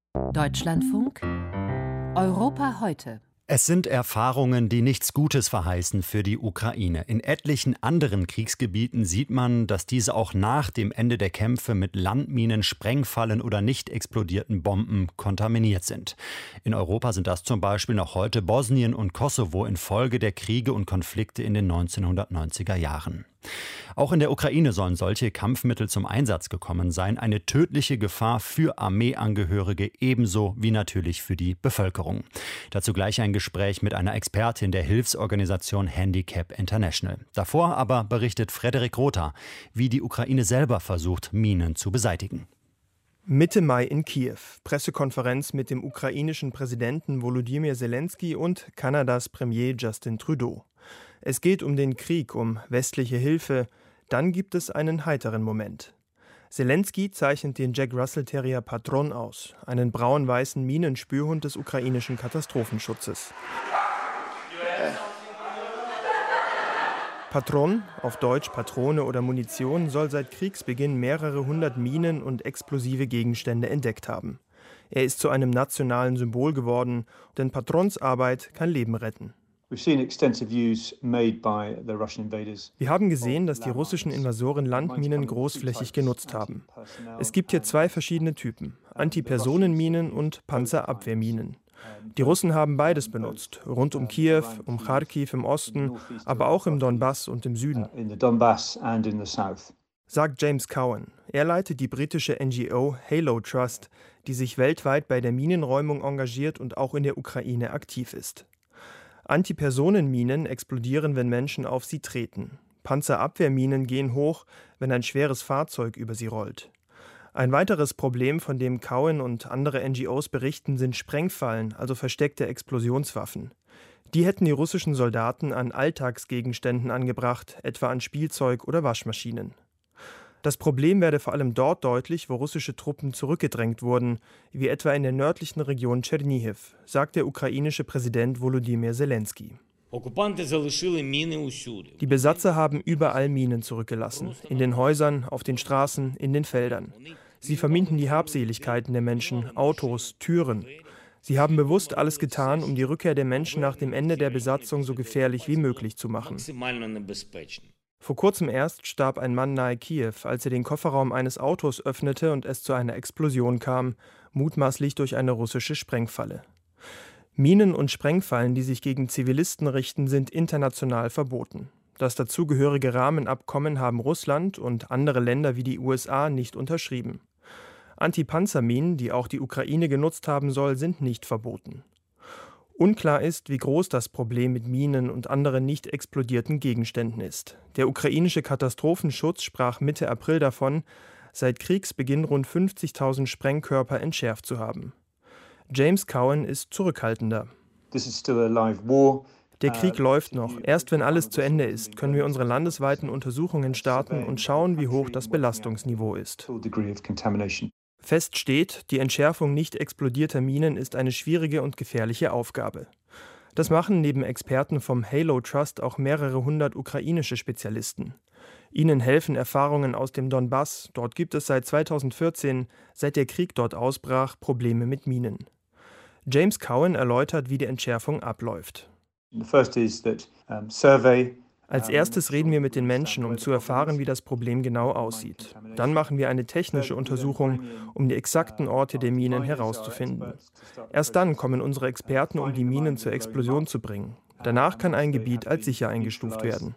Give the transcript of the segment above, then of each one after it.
Deutschlandfunk Europa heute. Es sind Erfahrungen, die nichts Gutes verheißen für die Ukraine. In etlichen anderen Kriegsgebieten sieht man, dass diese auch nach dem Ende der Kämpfe mit Landminen, Sprengfallen oder nicht explodierten Bomben kontaminiert sind. In Europa sind das zum Beispiel noch heute Bosnien und Kosovo infolge der Kriege und Konflikte in den 1990er Jahren. Auch in der Ukraine sollen solche Kampfmittel zum Einsatz gekommen sein. Eine tödliche Gefahr für Armeeangehörige ebenso wie natürlich für die Bevölkerung. Dazu gleich ein Gespräch mit einer Expertin der Hilfsorganisation Handicap International. Davor aber berichtet Frederik Rother, wie die Ukraine selber versucht, Minen zu beseitigen. Mitte Mai in Kiew. Pressekonferenz mit dem ukrainischen Präsidenten Volodymyr Zelensky und Kanadas Premier Justin Trudeau. Es geht um den Krieg, um westliche Hilfe. Dann gibt es einen heiteren Moment. Zelensky zeichnet den Jack Russell Terrier Patron aus, einen braun-weißen Minenspürhund des ukrainischen Katastrophenschutzes. Patron, auf Deutsch Patrone oder Munition, soll seit Kriegsbeginn mehrere hundert Minen und explosive Gegenstände entdeckt haben. Er ist zu einem nationalen Symbol geworden, denn Patrons Arbeit kann Leben retten. Wir haben gesehen, dass die russischen Invasoren Landminen großflächig genutzt haben. Es gibt hier zwei verschiedene Typen: Antipersonenminen und Panzerabwehrminen. Die Russen haben beides benutzt, rund um Kiew, um Charkiw im Osten, aber auch im Donbass und im Süden, sagt James Cowan. Er leitet die britische NGO Halo Trust, die sich weltweit bei der Minenräumung engagiert und auch in der Ukraine aktiv ist. Antipersonenminen explodieren, wenn Menschen auf sie treten. Panzerabwehrminen gehen hoch, wenn ein schweres Fahrzeug über sie rollt. Ein weiteres Problem, von dem Cowan und andere NGOs berichten, sind Sprengfallen, also versteckte Explosionswaffen. Die hätten die russischen Soldaten an Alltagsgegenständen angebracht, etwa an Spielzeug oder Waschmaschinen. Das Problem werde vor allem dort deutlich, wo russische Truppen zurückgedrängt wurden, wie etwa in der nördlichen Region Tschernihiw, sagt der ukrainische Präsident Volodymyr Zelensky. Die Besatzer haben überall Minen zurückgelassen, in den Häusern, auf den Straßen, in den Feldern. Sie verminten die Habseligkeiten der Menschen, Autos, Türen. Sie haben bewusst alles getan, um die Rückkehr der Menschen nach dem Ende der Besatzung so gefährlich wie möglich zu machen. Vor kurzem erst starb ein Mann nahe Kiew, als er den Kofferraum eines Autos öffnete und es zu einer Explosion kam, mutmaßlich durch eine russische Sprengfalle. Minen und Sprengfallen, die sich gegen Zivilisten richten, sind international verboten. Das dazugehörige Rahmenabkommen haben Russland und andere Länder wie die USA nicht unterschrieben. Antipanzerminen, die auch die Ukraine genutzt haben soll, sind nicht verboten. Unklar ist, wie groß das Problem mit Minen und anderen nicht explodierten Gegenständen ist. Der ukrainische Katastrophenschutz sprach Mitte April davon, seit Kriegsbeginn rund 50.000 Sprengkörper entschärft zu haben. James Cowan ist zurückhaltender. Der Krieg läuft noch. Erst wenn alles zu Ende ist, können wir unsere landesweiten Untersuchungen starten und schauen, wie hoch das Belastungsniveau ist. Fest steht, die Entschärfung nicht explodierter Minen ist eine schwierige und gefährliche Aufgabe. Das machen neben Experten vom Halo Trust auch mehrere hundert ukrainische Spezialisten. Ihnen helfen Erfahrungen aus dem Donbass. Dort gibt es seit 2014, seit der Krieg dort ausbrach, Probleme mit Minen. James Cowan erläutert, wie die Entschärfung abläuft. Als erstes reden wir mit den Menschen, um zu erfahren, wie das Problem genau aussieht. Dann machen wir eine technische Untersuchung, um die exakten Orte der Minen herauszufinden. Erst dann kommen unsere Experten, um die Minen zur Explosion zu bringen. Danach kann ein Gebiet als sicher eingestuft werden.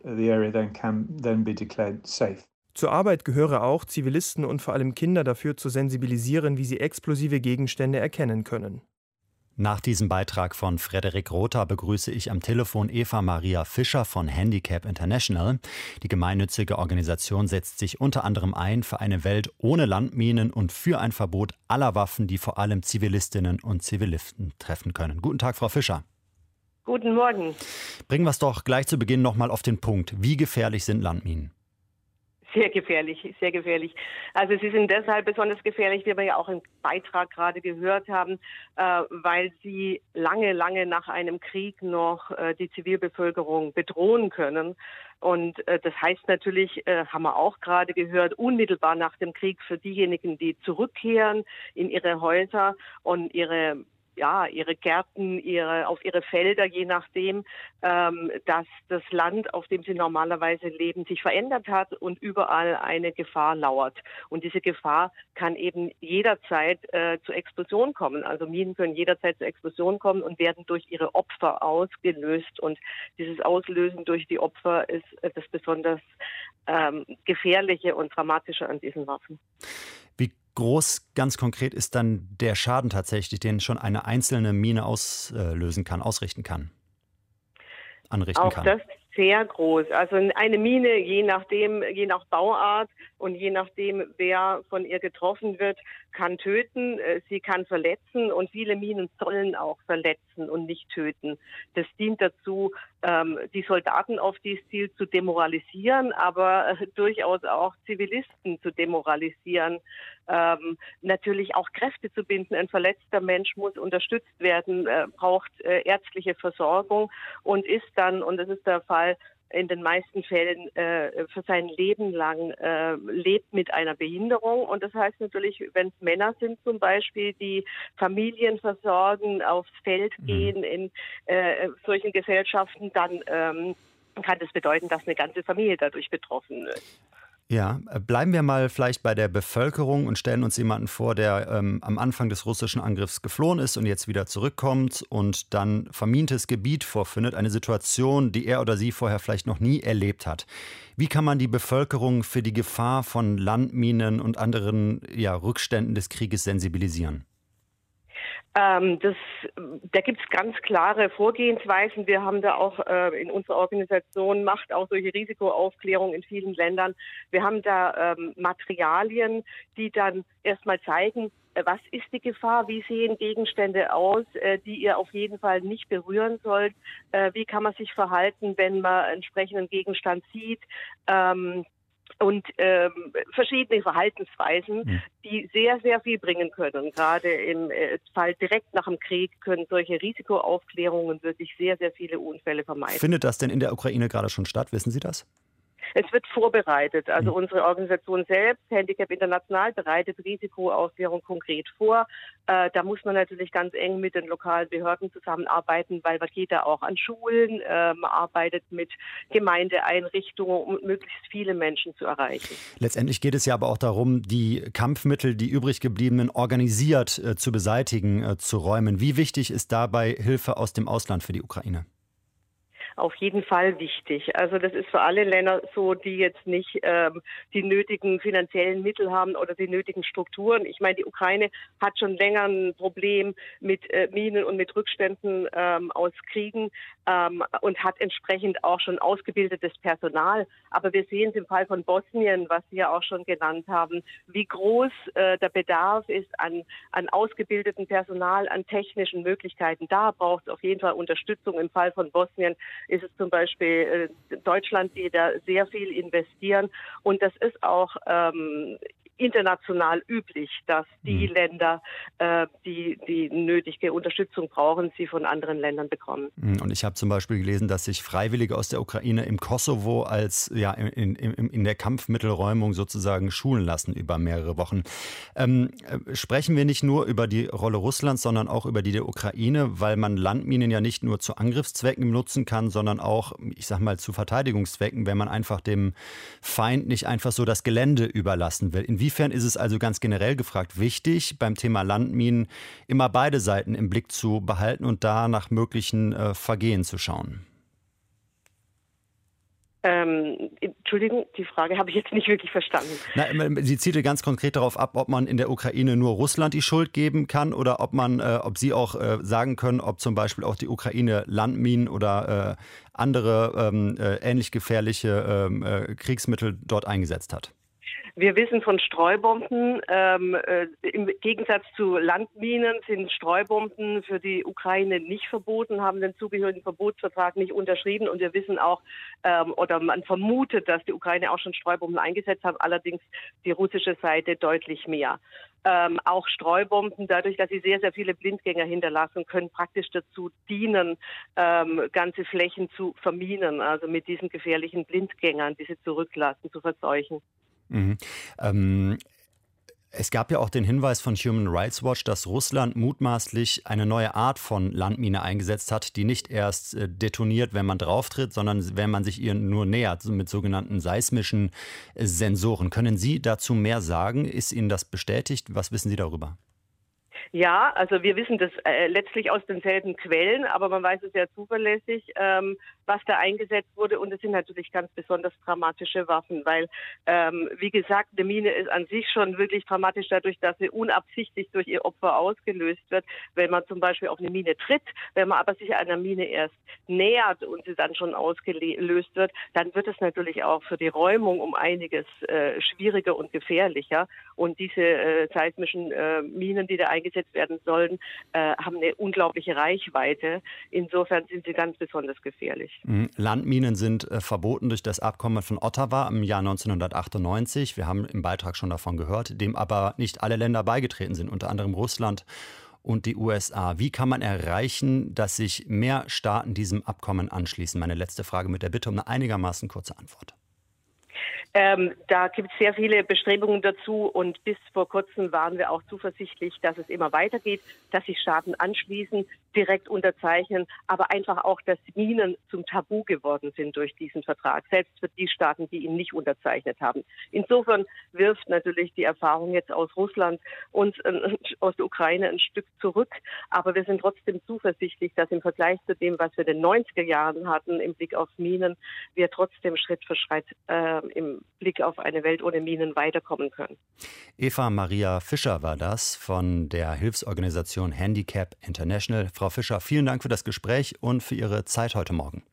Zur Arbeit gehöre auch, Zivilisten und vor allem Kinder dafür zu sensibilisieren, wie sie explosive Gegenstände erkennen können. Nach diesem Beitrag von Frederik Rother begrüße ich am Telefon Eva Maria Fischer von Handicap International. Die gemeinnützige Organisation setzt sich unter anderem ein für eine Welt ohne Landminen und für ein Verbot aller Waffen, die vor allem Zivilistinnen und Zivilisten treffen können. Guten Tag, Frau Fischer. Guten Morgen. Bringen wir es doch gleich zu Beginn nochmal auf den Punkt. Wie gefährlich sind Landminen? Sehr gefährlich, sehr gefährlich. Also sie sind deshalb besonders gefährlich, wie wir ja auch im Beitrag gerade gehört haben, weil sie lange, lange nach einem Krieg noch die Zivilbevölkerung bedrohen können. Und das heißt natürlich, haben wir auch gerade gehört, unmittelbar nach dem Krieg für diejenigen, die zurückkehren in ihre Häuser und ihre Gärten, auf ihre Felder, je nachdem, dass das Land, auf dem sie normalerweise leben, sich verändert hat und überall eine Gefahr lauert. Und diese Gefahr kann eben jederzeit zur Explosion kommen. Also Minen können jederzeit zur Explosion kommen und werden durch ihre Opfer ausgelöst. Und dieses Auslösen durch die Opfer ist das besonders Gefährliche und Dramatische an diesen Waffen. Wie groß ganz konkret ist dann der Schaden tatsächlich, den schon eine einzelne Mine auslösen kann, anrichten kann? Auch das sehr groß. Also eine Mine, je nach Bauart und je nachdem, wer von ihr getroffen wird, kann töten, sie kann verletzen und viele Minen sollen auch verletzen und nicht töten. Das dient dazu, die Soldaten auf dieses Ziel zu demoralisieren, aber durchaus auch Zivilisten zu demoralisieren. Natürlich auch Kräfte zu binden. Ein verletzter Mensch muss unterstützt werden, braucht ärztliche Versorgung und ist dann, und das ist der Fall, in den meisten Fällen für sein Leben lang lebt mit einer Behinderung. Und das heißt natürlich, wenn es Männer sind zum Beispiel, die Familien versorgen, aufs Feld gehen in solchen Gesellschaften, dann kann das bedeuten, dass eine ganze Familie dadurch betroffen wird. Ja, bleiben wir mal vielleicht bei der Bevölkerung und stellen uns jemanden vor, der am Anfang des russischen Angriffs geflohen ist und jetzt wieder zurückkommt und dann vermintes Gebiet vorfindet, eine Situation, die er oder sie vorher vielleicht noch nie erlebt hat. Wie kann man die Bevölkerung für die Gefahr von Landminen und anderen Rückständen des Krieges sensibilisieren? Da gibt es ganz klare Vorgehensweisen. Wir haben da auch in unserer Organisation macht auch solche Risikoaufklärung in vielen Ländern. Wir haben da Materialien, die dann erstmal zeigen, was ist die Gefahr, wie sehen Gegenstände aus, die ihr auf jeden Fall nicht berühren sollt, wie kann man sich verhalten, wenn man entsprechenden Gegenstand sieht. Und verschiedene Verhaltensweisen, die sehr, sehr viel bringen können. Gerade im Fall direkt nach dem Krieg können solche Risikoaufklärungen wirklich sehr, sehr viele Unfälle vermeiden. Findet das denn in der Ukraine gerade schon statt? Wissen Sie das? Es wird vorbereitet. Also unsere Organisation selbst, Handicap International, bereitet Risikoaufklärung konkret vor. Da muss man natürlich ganz eng mit den lokalen Behörden zusammenarbeiten, weil man geht da auch an Schulen, arbeitet mit Gemeindeeinrichtungen, um möglichst viele Menschen zu erreichen. Letztendlich geht es ja aber auch darum, die Kampfmittel, die übrig gebliebenen, organisiert zu beseitigen, zu räumen. Wie wichtig ist dabei Hilfe aus dem Ausland für die Ukraine? Auf jeden Fall wichtig. Also das ist für alle Länder so, die jetzt nicht die nötigen finanziellen Mittel haben oder die nötigen Strukturen. Ich meine, die Ukraine hat schon länger ein Problem mit Minen und mit Rückständen aus Kriegen und hat entsprechend auch schon ausgebildetes Personal. Aber wir sehen es im Fall von Bosnien, was Sie ja auch schon genannt haben, wie groß der Bedarf ist an ausgebildetem Personal, an technischen Möglichkeiten. Da braucht es auf jeden Fall Unterstützung. Im Fall von Bosnien ist es zum Beispiel Deutschland, die da sehr viel investieren. Und das ist auch international üblich, dass die Länder, die nötige Unterstützung brauchen, sie von anderen Ländern bekommen. Und ich habe zum Beispiel gelesen, dass sich Freiwillige aus der Ukraine im Kosovo als in der Kampfmittelräumung sozusagen schulen lassen über mehrere Wochen. Sprechen wir nicht nur über die Rolle Russlands, sondern auch über die der Ukraine, weil man Landminen ja nicht nur zu Angriffszwecken nutzen kann, sondern auch, ich sag mal, zu Verteidigungszwecken, wenn man einfach dem Feind nicht einfach so das Gelände überlassen will. Inwiefern ist es also ganz generell gefragt wichtig, beim Thema Landminen immer beide Seiten im Blick zu behalten und da nach möglichen Vergehen zu schauen? Entschuldigung, die Frage habe ich jetzt nicht wirklich verstanden. Sie zielte ganz konkret darauf ab, ob man in der Ukraine nur Russland die Schuld geben kann oder ob Sie auch sagen können, ob zum Beispiel auch die Ukraine Landminen oder andere ähnlich gefährliche Kriegsmittel dort eingesetzt hat. Wir wissen von Streubomben, im Gegensatz zu Landminen sind Streubomben für die Ukraine nicht verboten, haben den zugehörigen Verbotsvertrag nicht unterschrieben. Und wir wissen auch, oder man vermutet, dass die Ukraine auch schon Streubomben eingesetzt hat, allerdings die russische Seite deutlich mehr. Auch Streubomben, dadurch, dass sie sehr, sehr viele Blindgänger hinterlassen, können praktisch dazu dienen, ganze Flächen zu verminen, also mit diesen gefährlichen Blindgängern, die sie zurücklassen, zu verseuchen. Mhm. Es gab ja auch den Hinweis von Human Rights Watch, dass Russland mutmaßlich eine neue Art von Landmine eingesetzt hat, die nicht erst detoniert, wenn man drauftritt, sondern wenn man sich ihr nur nähert, mit sogenannten seismischen Sensoren. Können Sie dazu mehr sagen? Ist Ihnen das bestätigt? Was wissen Sie darüber? Ja, also wir wissen das letztlich aus denselben Quellen, aber man weiß es sehr zuverlässig, was da eingesetzt wurde. Und es sind natürlich ganz besonders dramatische Waffen, weil, wie gesagt, eine Mine ist an sich schon wirklich dramatisch dadurch, dass sie unabsichtlich durch ihr Opfer ausgelöst wird. Wenn man zum Beispiel auf eine Mine tritt, wenn man aber sich einer Mine erst nähert und sie dann schon ausgelöst wird, dann wird es natürlich auch für die Räumung um einiges schwieriger und gefährlicher. Und diese seismischen Minen, die da eingesetzt werden sollen, haben eine unglaubliche Reichweite. Insofern sind sie ganz besonders gefährlich. Landminen sind verboten durch das Abkommen von Ottawa im Jahr 1998. Wir haben im Beitrag schon davon gehört, dem aber nicht alle Länder beigetreten sind, unter anderem Russland und die USA. Wie kann man erreichen, dass sich mehr Staaten diesem Abkommen anschließen? Meine letzte Frage mit der Bitte um eine einigermaßen kurze Antwort. Da gibt es sehr viele Bestrebungen dazu und bis vor kurzem waren wir auch zuversichtlich, dass es immer weitergeht, dass sich Staaten anschließen, direkt unterzeichnen, aber einfach auch, dass Minen zum Tabu geworden sind durch diesen Vertrag, selbst für die Staaten, die ihn nicht unterzeichnet haben. Insofern wirft natürlich die Erfahrung jetzt aus Russland uns aus der Ukraine ein Stück zurück, aber wir sind trotzdem zuversichtlich, dass im Vergleich zu dem, was wir in den 90er Jahren hatten im Blick auf Minen, wir trotzdem Schritt für Schritt im Blick auf eine Welt ohne Minen weiterkommen können. Eva Maria Fischer war das von der Hilfsorganisation Handicap International. Frau Fischer, vielen Dank für das Gespräch und für Ihre Zeit heute Morgen.